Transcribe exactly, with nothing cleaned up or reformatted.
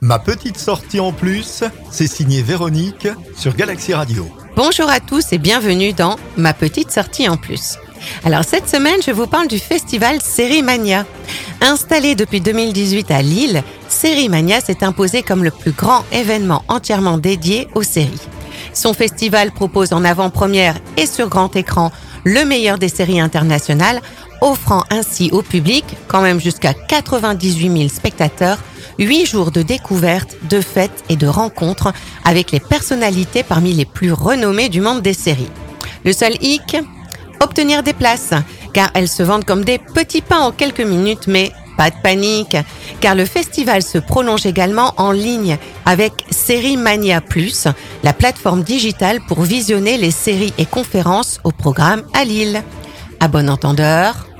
Ma petite sortie en plus, c'est signé Véronique sur Galaxy Radio. Bonjour à tous et bienvenue dans Ma petite sortie en plus. Alors cette semaine, je vous parle du festival Sérimania. Installé depuis deux mille dix-huit à Lille, Sérimania s'est imposé comme le plus grand événement entièrement dédié aux séries. Son festival propose en avant-première et sur grand écran le meilleur des séries internationales, offrant ainsi au public, quand même jusqu'à quatre-vingt-dix-huit mille spectateurs, huit jours de découvertes, de fêtes et de rencontres avec les personnalités parmi les plus renommées du monde des séries. Le seul hic, obtenir des places, car elles se vendent comme des petits pains en quelques minutes, mais pas de panique, car le festival se prolonge également en ligne avec Sérimania Plus, la plateforme digitale pour visionner les séries et conférences au programme à Lille. À bon entendeur,